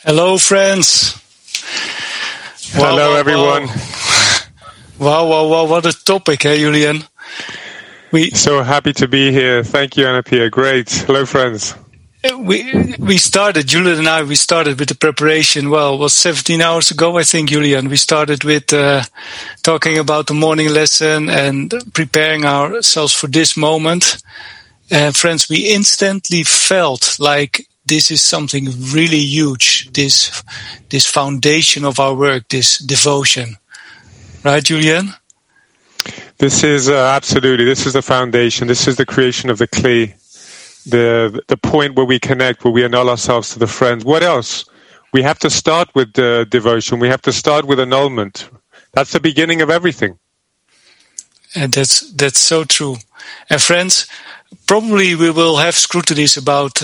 Hello, friends. Hello, everyone. Wow, what a topic, hey, Julian? So happy to be here. Thank you, Anna-Pia. Great. Hello, friends. We started, Julian and I, we started with the preparation, well, it was 17 hours ago, I think, Julian. We started with talking about the morning lesson and preparing ourselves for this moment. Friends, we instantly felt like this is something really huge, this foundation of our work, this devotion. Right, Julian? This is absolutely, this is the foundation. This is the creation of the Kli, the point where we connect, where we annul ourselves to the friends. What else? We have to start with devotion. We have to start with annulment. That's the beginning of everything. And that's so true. And friends, probably we will have scrutinies about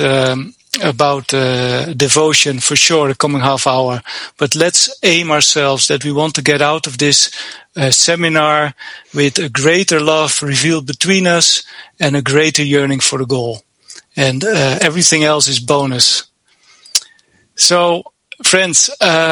devotion for sure the coming half hour, but let's aim ourselves that we want to get out of this seminar with a greater love revealed between us and a greater yearning for the goal, and everything else is bonus. So friends,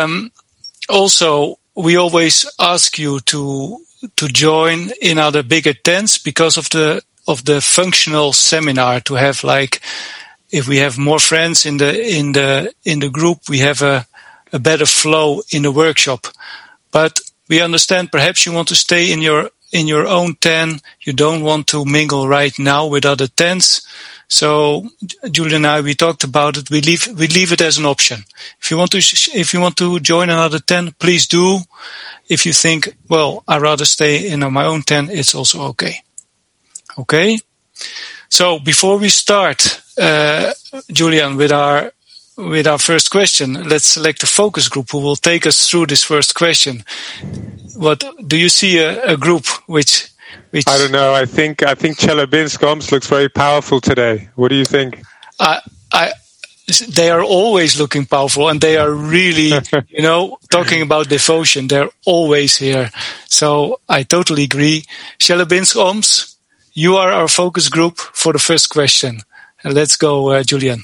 also we always ask you to join in other bigger tents because of the functional seminar, to have, like, if we have more friends in the group, we have a better flow in the workshop. But we understand perhaps you want to stay in your own tent. You don't want to mingle right now with other tents. So Julian and I, we talked about it. We leave it as an option. If you want to join another tent, please do. If you think, well, I'd rather stay in my own tent, it's also okay. Okay? So before we start, Julian, with our first question, let's select a focus group who will take us through this first question. What do you see a group which I don't know. I think Chelyabinsk looks very powerful today. What do you think? They are always looking powerful, and they are really, talking about devotion. They're always here. So I totally agree. Chelyabinsk, you are our focus group for the first question. Let's go, Julian.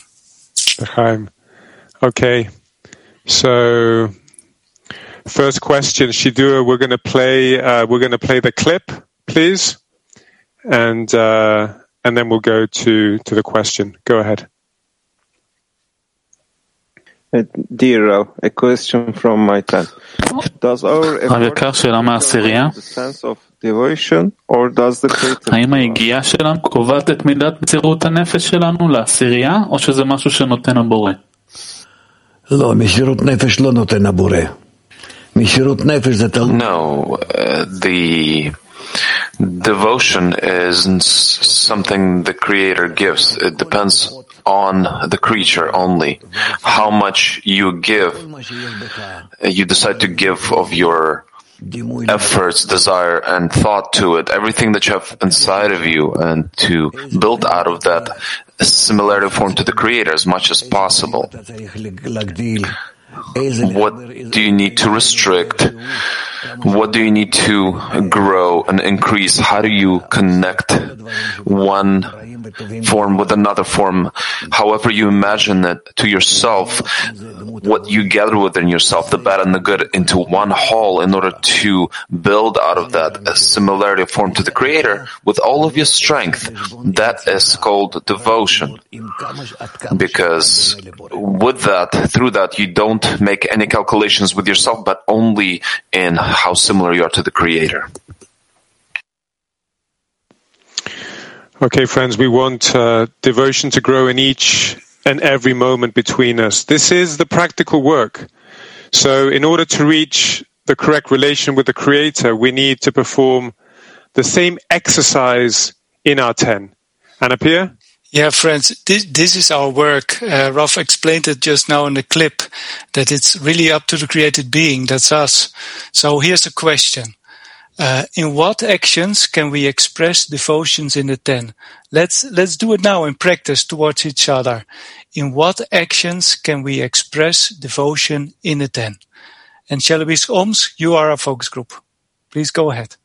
Okay. So, first question, Shidua, we're going to play the clip, please, and then we'll go to the question. Go ahead. Dear Rav, a question from my tent. Does our effort the sense of devotion, or does the האם ההגיעה שלנו קובעת את מידת מסירות הנפש שלנו לעשירייה, או שזה משהו שנותן הבורא? לא, מסירות נפש לא נותן הבורא. מסירות נפש זה תלוי. No, the devotion isn't something the Creator gives. It depends on the creature only. How much you give, you decide to give of your efforts, desire, and thought to it, everything that you have inside of you, and to build out of that a similarity form to the Creator as much as possible. What do you need to restrict? What do you need to grow and increase? How do you connect one form with another form? However you imagine it to yourself, what you gather within yourself, the bad and the good, into one whole in order to build out of that a similarity of form to the Creator with all of your strength. That is called devotion. Because with that, through that, you don't make any calculations with yourself, but only in how similar you are to the Creator. Okay, friends, we want devotion to grow in each and every moment between us. This is the practical work. So in order to reach the correct relation with the Creator, we need to perform the same exercise in our ten. Anna-Pia? Yeah, friends, this is our work. Raf explained it just now in the clip, that it's really up to the created being, that's us. So here's a question. In what actions can we express devotions in the ten? Let's do it now in practice towards each other. In what actions can we express devotion in the ten? And Chelyabinsk Omsk, you are our focus group. Please go ahead.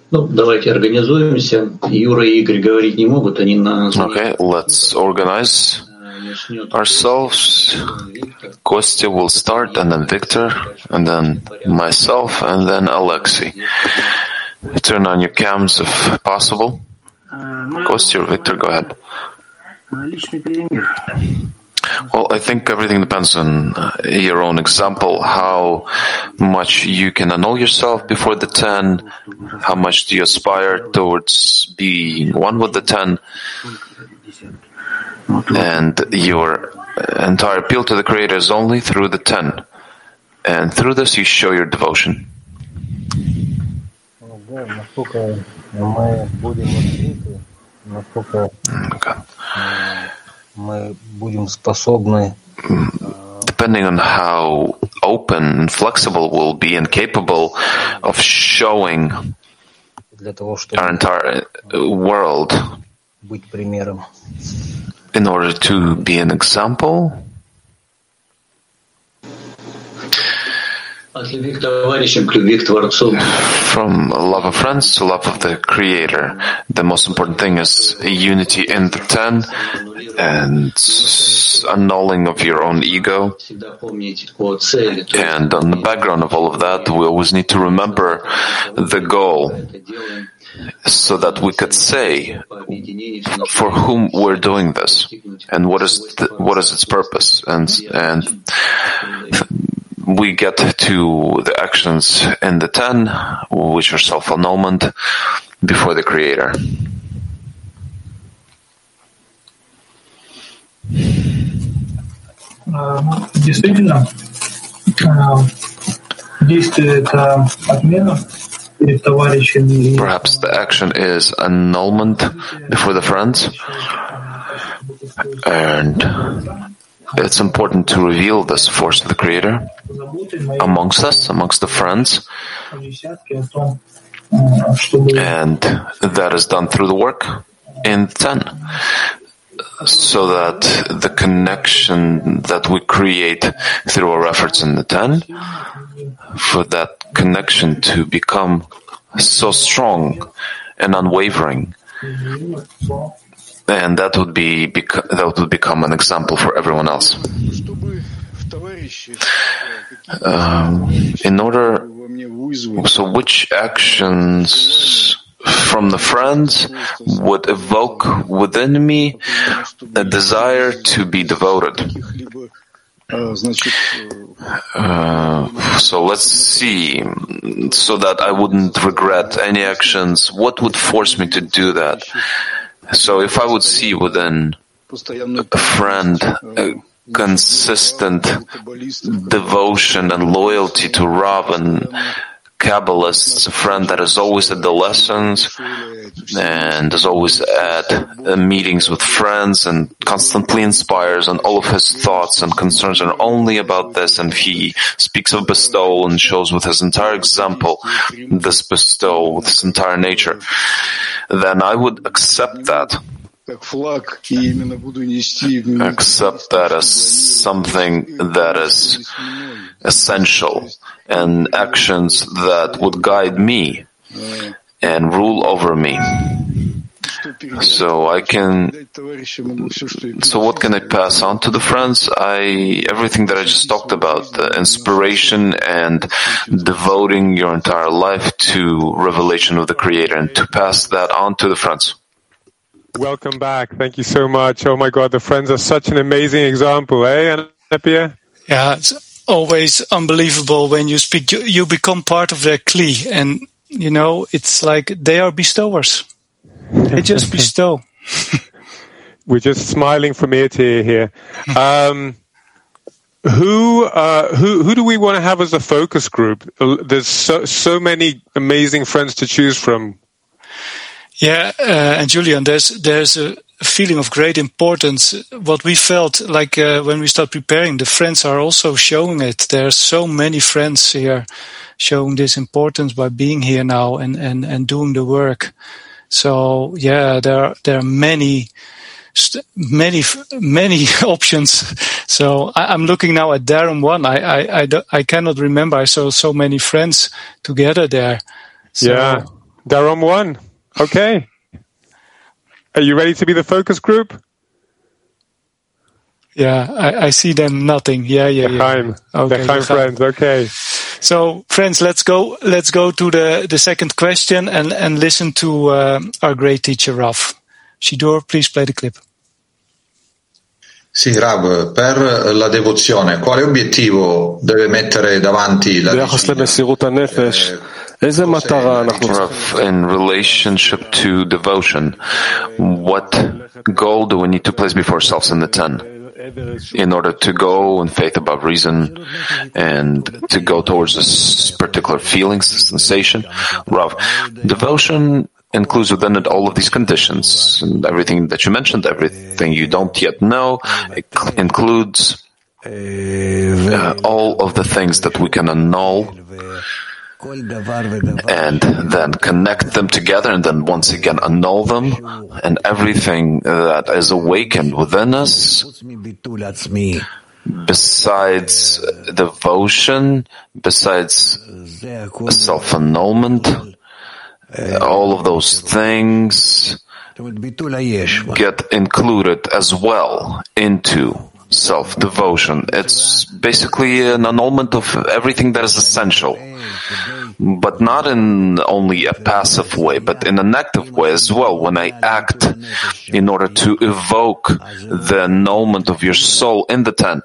Okay, let's organize ourselves. Kostya will start, and then Victor, and then myself, and then Alexei. Turn on your cams if possible. Kostya or Victor, go ahead. Well, I think everything depends on your own example, how much you can annul yourself before the 10, how much do you aspire towards being one with the 10, and your entire appeal to the Creator is only through the 10. And through this you show your devotion. Okay. Depending on how open and flexible we'll be and capable of showing our entire world in order to be an example. From love of friends to love of the Creator, the most important thing is unity in the 10 and annulling of your own ego. And on the background of all of that, we always need to remember the goal, so that we could say for whom we're doing this and what is its purpose, and we get to the actions in the 10, which are self-annulment before the Creator. Действительно, действие это отмена перед товарищами. Perhaps the action is annulment before the friends, and it's important to reveal this force of the Creator amongst us, amongst the friends, and that is done through the work in 10, so that the connection that we create through our efforts in the 10, for that connection to become so strong and unwavering, and that would become an example for everyone else. So which actions from the friends would evoke within me a desire to be devoted? So let's see, so that I wouldn't regret any actions, what would force me to do that? So if I would see within a friend a consistent devotion and loyalty to Rav and Kabbalists, a friend that is always at the lessons and is always at meetings with friends and constantly inspires, and all of his thoughts and concerns are only about this, and he speaks of bestowal and shows with his entire example this bestowal, with his entire nature, then I would accept that. Accept that as something that is essential, and actions that would guide me and rule over me. So what can I pass on to the friends? Everything that I just talked about, the inspiration and devoting your entire life to revelation of the Creator, and to pass that on to the friends. Welcome back. Thank you so much. Oh my God, the friends are such an amazing example, Anapia? Yeah, it's always unbelievable when you speak. You become part of their kli, and it's like they are bestowers. They just bestow. We're just smiling from ear to ear here. Who do we want to have as a focus group? There's so many amazing friends to choose from. Yeah, and Julian, there's a feeling of great importance. What we felt like when we start preparing, the friends are also showing it. There are so many friends here showing this importance by being here now and doing the work. So yeah, there are many options. So I'm looking now at Darren one. I cannot remember. I saw so many friends together there. So, yeah. Darom 1. Okay. Are you ready to be the focus group? Yeah, I see them nothing. Yeah. Okay, friends. Okay. So, friends, let's go to the second question and listen to our great teacher, Rav. Shidor, please play the clip. Sì, Rav, per la devozione, quale obiettivo deve mettere davanti la in relationship to devotion, what goal do we need to place before ourselves in the 10? In order to go in faith above reason and to go towards this particular feeling, sensation. Rav, devotion includes within it all of these conditions, and everything that you mentioned, everything you don't yet know. It includes all of the things that we can annul and then connect them together and then once again annul them, and everything that is awakened within us besides devotion, besides self-annulment, all of those things get included as well into self-devotion. It's basically an annulment of everything that is essential, but not in only a passive way, but in an active way as well. When I act in order to evoke the annulment of your soul in the 10,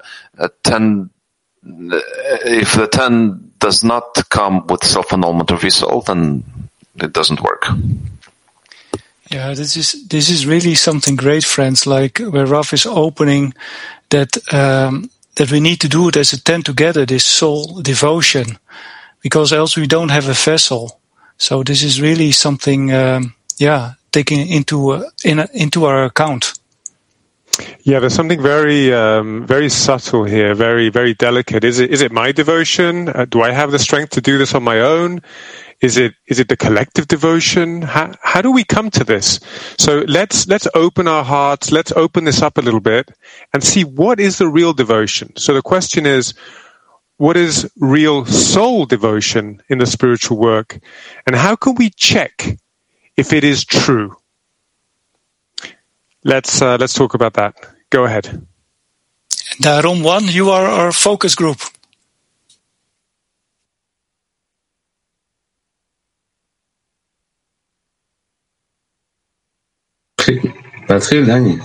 if the 10 does not come with self-annulment of your soul, then it doesn't work. Yeah, this is really something great, friends. Like where Rav is opening that we need to do it as a 10 together, this soul devotion, because else we don't have a vessel. So this is really something, taking into our account. Yeah, there's something very, very subtle here, very, very delicate. Is it my devotion? Do I have the strength to do this on my own? Is it the collective devotion? How do we come to this? So let's open our hearts. Let's open this up a little bit and see what is the real devotion. So the question is, what is real soul devotion in the spiritual work, and how can we check if it is true? Let's talk about that. Go ahead. Darom 1, you are our focus group. להתחיל, דני.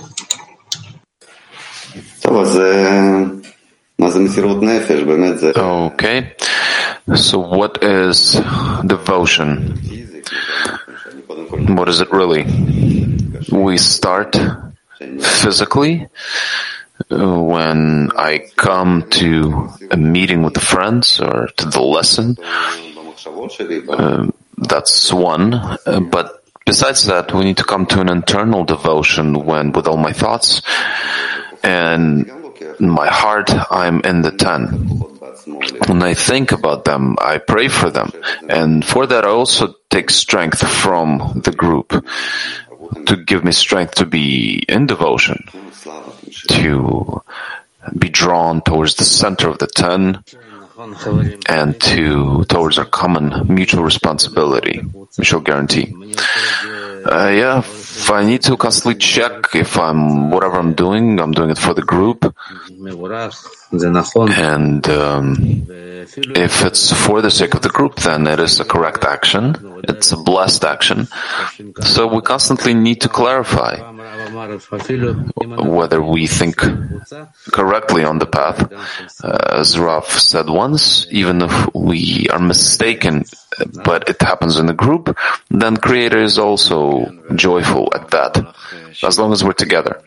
טוב, אז מה זה מסירות נפש? באמת זה... Okay, so what is devotion? What is it really? We start physically when I come to a meeting with the friends or to the lesson. That's one, but besides that, we need to come to an internal devotion when, with all my thoughts and my heart, I'm in the 10. When I think about them, I pray for them. And for that, I also take strength from the group to give me strength to be in devotion, to be drawn towards the center of the 10, and towards our common mutual responsibility, mutual guarantee. If I need to constantly check if whatever I'm doing it for the group. And if it's for the sake of the group, then it is a correct action. It's a blessed action. So we constantly need to clarify whether we think correctly on the path. As Rav said once, even if we are mistaken, but it happens in the group, then Creator is also joyful at that, as long as we're together.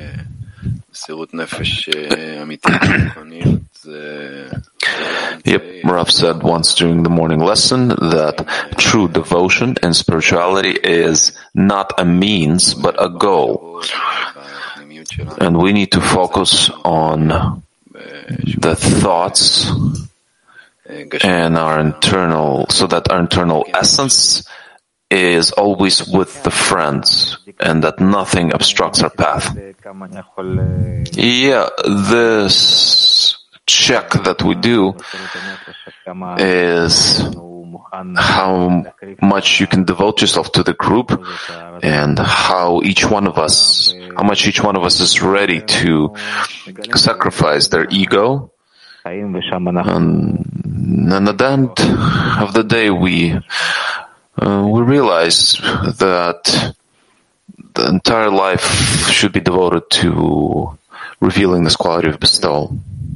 Rav said once during the morning lesson that true devotion and spirituality is not a means, but a goal. And we need to focus on the thoughts and our internal, so that our internal essence is always with the friends and that nothing obstructs our path. This check that we do is how much you can devote yourself to the group, and how much each one of us is ready to sacrifice their ego. And at the end of the day, we realize that the entire life should be devoted to revealing this quality of bestowal.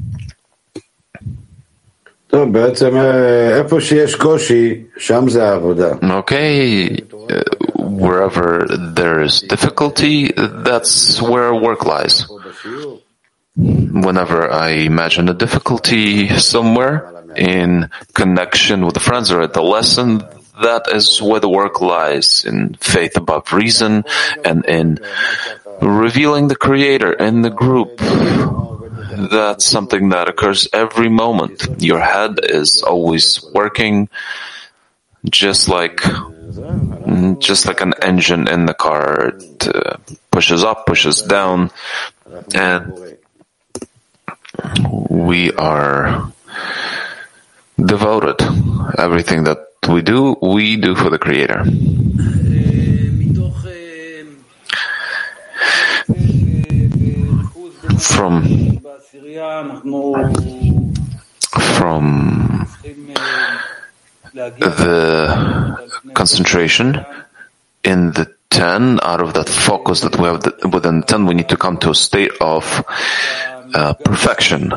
Okay, wherever there is difficulty, that's where work lies. Whenever I imagine a difficulty somewhere in connection with the friends or at the lesson, that is where the work lies, in faith above reason and in revealing the Creator in the group. That's something that occurs every moment. Your head is always working, just like an engine in the car. It pushes up, pushes down, and we are devoted. Everything that we do for the Creator. From the concentration in the 10, out of that focus that we have within the 10, we need to come to a state of perfection.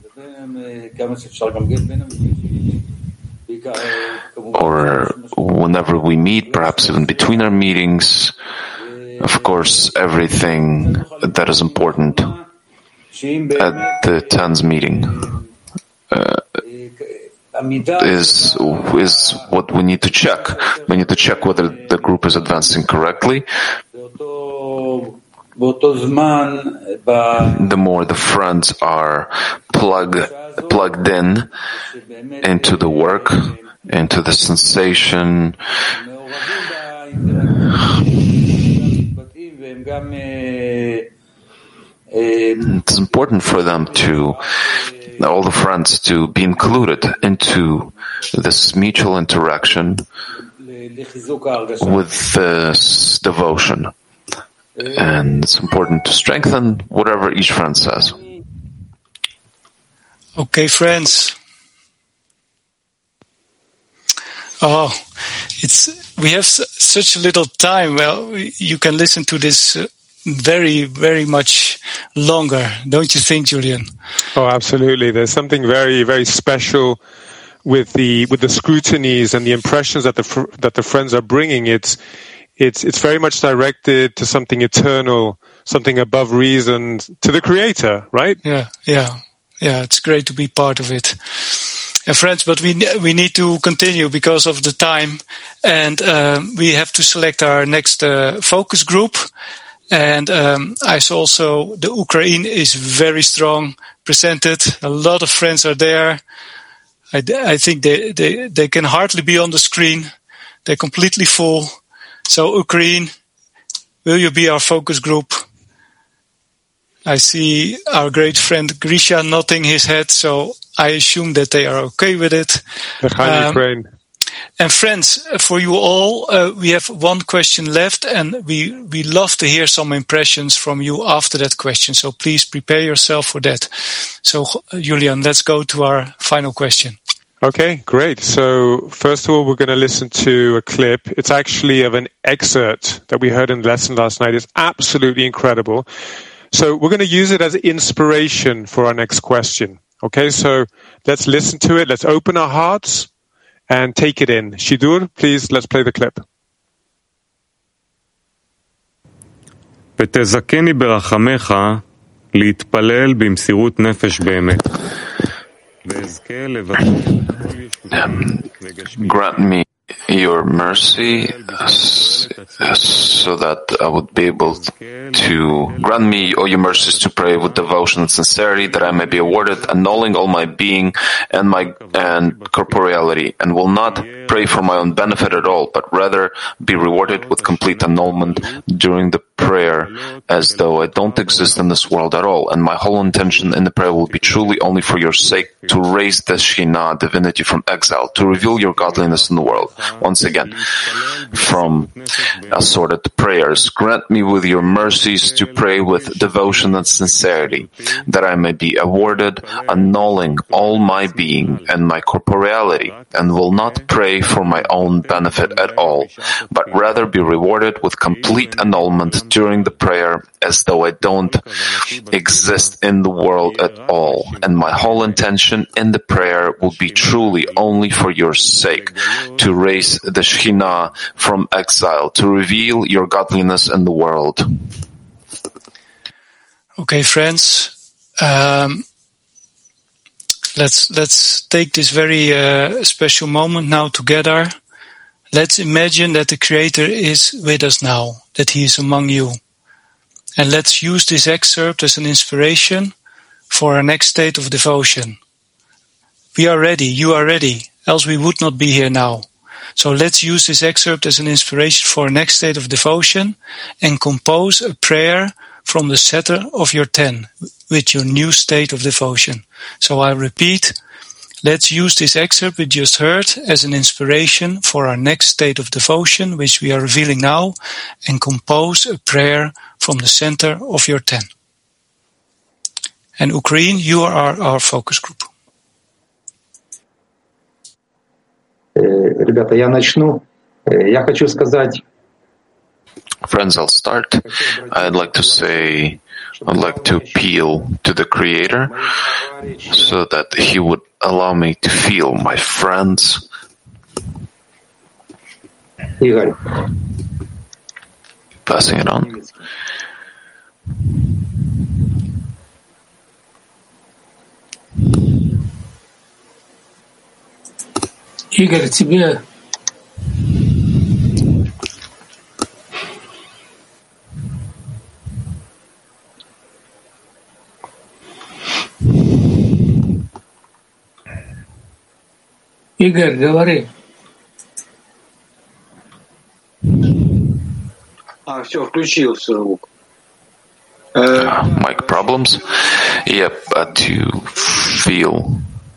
Or whenever we meet, perhaps even between our meetings, of course, everything that is important at the 10's meeting is what we need to check. We need to check whether the group is advancing correctly. The more the friends are plugged in into the work, into the sensation, it's important for them all the friends to be included into this mutual interaction with this devotion. And it's important to strengthen whatever each friend says. Okay, friends. We have such little time. Well, you can listen to this very, very much longer, don't you think, Julian? Oh, absolutely. There's something very, very special with the scrutinies and the impressions that the friends are bringing. It's very much directed to something eternal, something above reason, to the Creator, right? Yeah. It's great to be part of it. Friends, but we need to continue because of the time, and we have to select our next focus group. And I saw also the Ukraine is very strong presented. A lot of friends are there. I think they can hardly be on the screen. They're completely full. So Ukraine, will you be our focus group? I see our great friend Grisha nodding his head, so I assume that they are okay with it. Ukraine. And friends, for you all, we have one question left, and we love to hear some impressions from you after that question. So please prepare yourself for that. So, Julian, let's go to our final question. Okay, great. So first of all, we're going to listen to a clip. It's actually of an excerpt that we heard in the lesson last night. It's absolutely incredible. So we're going to use it as inspiration for our next question. Okay, so let's listen to it. Let's open our hearts and take it in. Shidur, please, let's play the clip. ותזכני ברחמך להתפלל במסירות נפש באמת. Grant me your mercy so that I would be able to grant me all your mercies to pray with devotion and sincerity, that I may be awarded annulling all my being and corporeality, and will not pray for my own benefit at all, but rather be rewarded with complete annulment during the prayer as though I don't exist in this world at all, and my whole intention in the prayer will be truly only for your sake, to raise the Shekhinah, divinity, from exile, to reveal your godliness in the world. Once again, from assorted prayers, grant me with your mercies to pray with devotion and sincerity, that I may be awarded annulling all my being and my corporeality, and will not pray for my own benefit at all, but rather be rewarded with complete annulment during the prayer as though I don't exist in the world at all, and my whole intention in the prayer will be truly only for your sake, to raise the Shekhinah from exile, to reveal your godliness in the world. Okay, friends, let's take this very special moment now together. Let's imagine that the Creator is with us now, that He is among you. And let's use this excerpt as an inspiration for our next state of devotion. We are ready, you are ready, else we would not be here now. So let's use this excerpt as an inspiration for our next state of devotion and compose a prayer from the center of your ten with your new state of devotion. So I repeat, let's use this excerpt we just heard as an inspiration for our next state of devotion, which we are revealing now, and compose a prayer from the center of your ten. And Ukraine, you are our focus group. Ребята, я начну. Я хочу сказать. Friends, I'll start. I'd like to appeal to the Creator so that He would allow me to feel my friends. Игорь. Passing it on. Игорь, тебе Игорь, говори. Все, включился звук. Mic problems? Yep, to feel.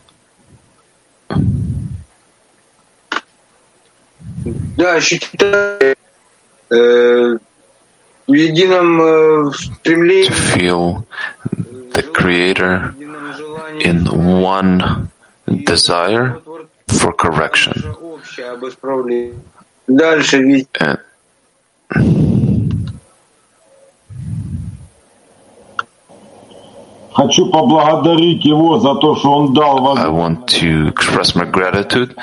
Да, считаю в едином стремлении. To feel the Creator in one desire for correction. Дальше ведь. Хочу поблагодарить его за то, что он дал возможность. I want to express my gratitude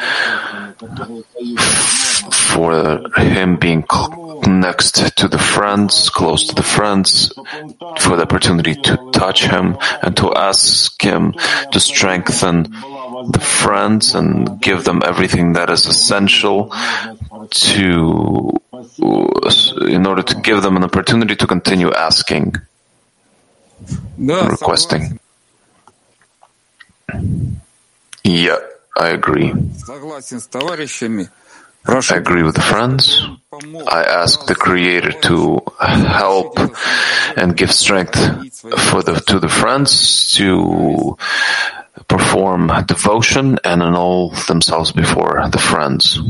for him being next to the friends, close to the friends, for the opportunity to touch him and to ask him to strengthen the friends and give them everything that is essential in order to give them an opportunity to continue asking. Requesting. Yeah, I agree. I agree with the friends. I ask the Creator to help and give strength to the friends to perform devotion and annul themselves before the friends.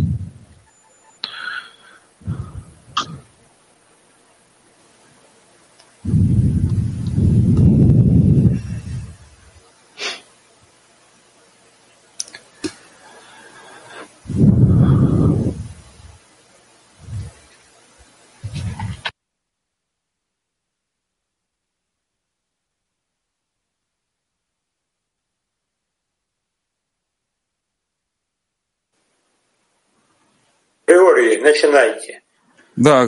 Григорий, начинайте. Да.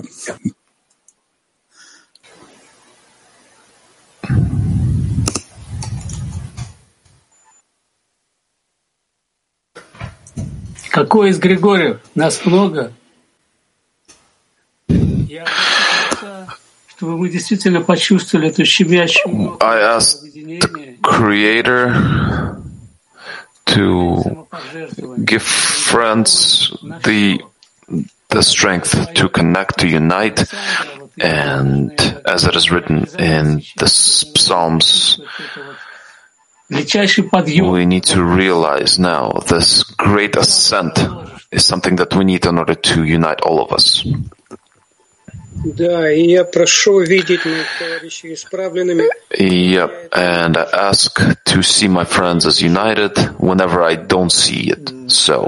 Какой из Григорьев? Нас много. Я хочу, чтобы мы действительно почувствовали эту щемящую. I ask the Creator to give friends the strength to connect, to unite, and as it is written in the Psalms, we need to realize now this great ascent is something that we need in order to unite all of us. Yep, and I ask to see my friends as united whenever I don't see it. So,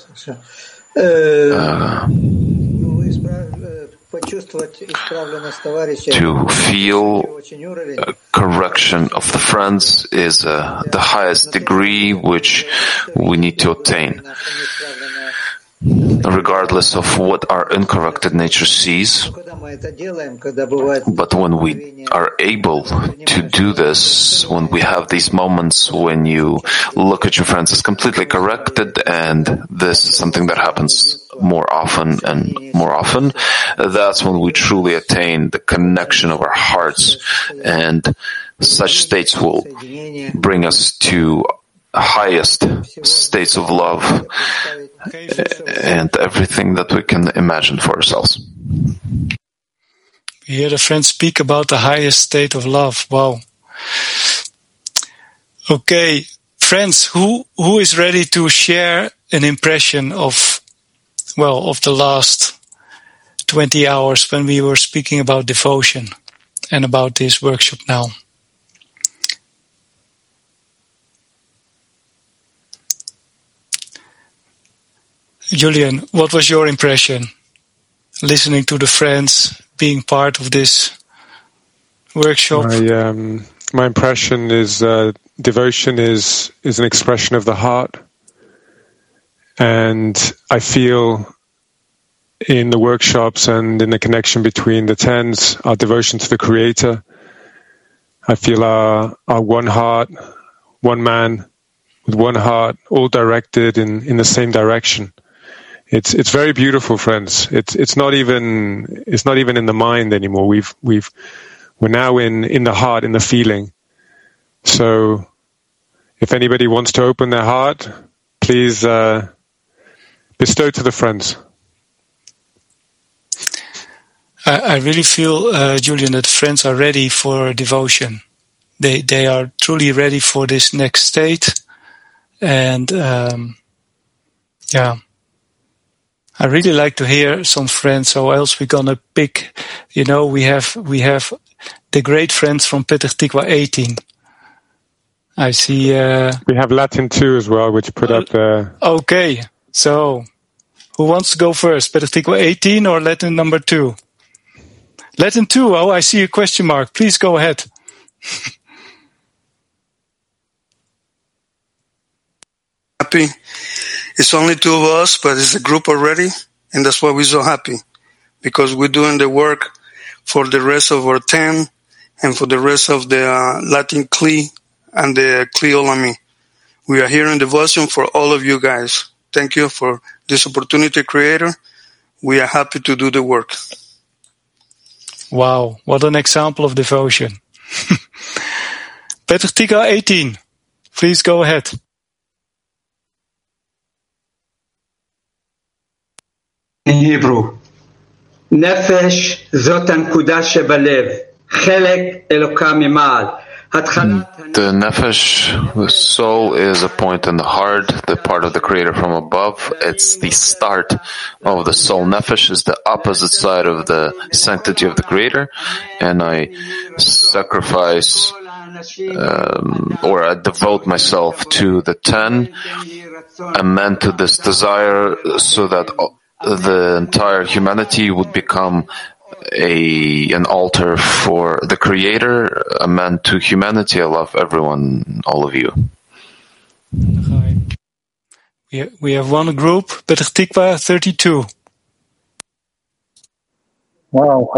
to feel a correction of the friends is the highest degree which we need to attain, regardless of what our incorrected nature sees. But when we are able to do this, when we have these moments when you look at your friends as completely corrected, and this is something that happens more often and more often, that's when we truly attain the connection of our hearts, and such states will bring us to highest states of love and everything that we can imagine for ourselves. We hear the friends speak about the highest state of love. Wow. Okay, friends, who is ready to share an impression of the last 20 hours when we were speaking about devotion and about this workshop now? Julian, what was your impression listening to the friends, being part of this workshop? My impression is devotion is an expression of the heart, and I feel in the workshops and in the connection between the tens, our devotion to the Creator. I feel our one heart, one man with one heart, all directed in the same direction. It's very beautiful, friends. It's not even in the mind anymore. We're now in the heart, in the feeling. So, if anybody wants to open their heart, please bestow to the friends. I really feel, Julian, that friends are ready for devotion. They are truly ready for this next state, and I really like to hear some friends, or else we're gonna pick, we have the great friends from Petah Tikva 18. I see... we have Latin 2 as well, which put up there. Okay, so who wants to go first? Petah Tikva 18 or Latin number 2? Latin 2, oh, I see a question mark. Please go ahead. Happy. It's only 2 of us, but it's a group already, and that's why we're so happy, because we're doing the work for the rest of our 10 and for the rest of the Latin Kli and the Kli Olami. We are here in devotion for all of you guys. Thank you for this opportunity, Creator. We are happy to do the work. Wow, what an example of devotion. Petah Tikva 18, please go ahead. In Hebrew, Nefesh zot הנקודה שבלב, חלק אלוקה ממעל. The nefesh, the soul, is a point in the heart, the part of the Creator from above. It's the start of the soul. Nefesh is the opposite side of the sanctity of the Creator, and I sacrifice or I devote myself to the 10, and to this desire, so that the entire humanity would become an altar for the Creator, a man to humanity. I love everyone, all of you. We have one group, Petah Tikva 32. Wow,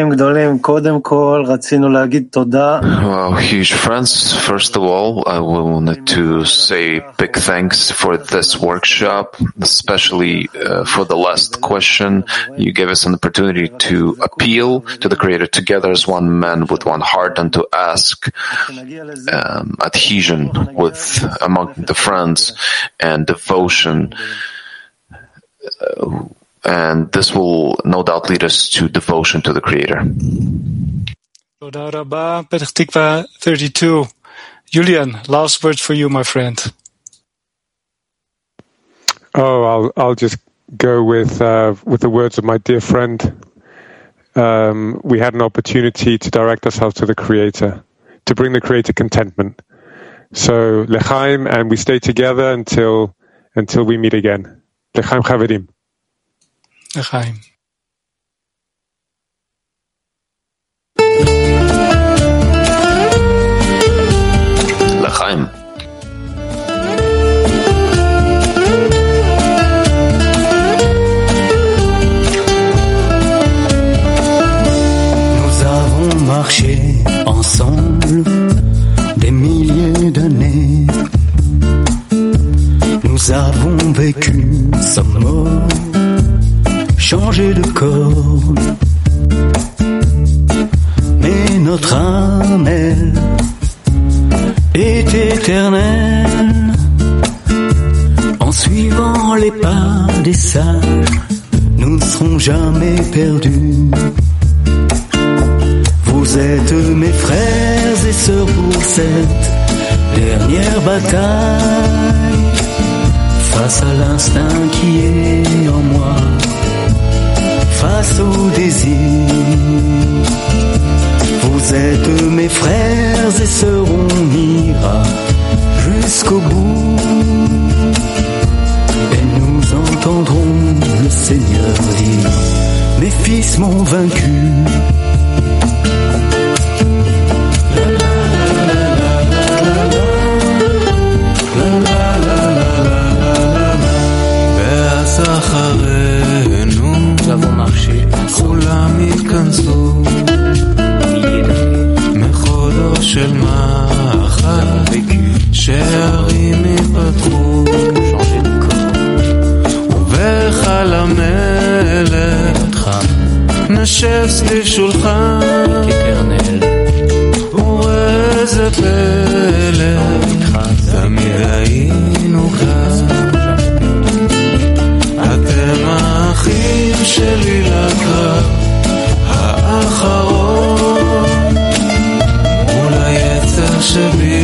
huge friends. First of all, I wanted to say big thanks for this workshop, especially for the last question. You gave us an opportunity to appeal to the Creator together as one man with one heart and to ask adhesion among the friends and devotion. And this will no doubt lead us to devotion to the Creator. Toda Rabba, Petach Tikva 32. Julian, last word for you, my friend. I'll just go with the words of my dear friend. We had an opportunity to direct ourselves to the Creator, to bring the Creator contentment. So L'chaim, and we stay together until we meet again. L'chaim Chaverim. L'chaim. L'chaim. Nous avons marché ensemble des milliers d'années. Nous avons vécu sans mort, changé de corps. Mais notre âme, elle, est éternelle. En suivant les pas des sages, nous ne serons jamais perdus. Vous êtes mes frères et sœurs pour cette dernière bataille. Face à l'instinct qui est en moi, face au désir. Vous êtes mes frères et sœurs, on ira jusqu'au bout. Et nous entendrons le Seigneur dire, mes fils m'ont vaincu. Nous avons marché כולם ייכנסו מחודו של מחר שערים ייפתחו ובחל המלך נשב סביב שולחן ואיזה פלא תמיד היינו כאן אתם האחים שלי לקרב האחרון מול היצר שבי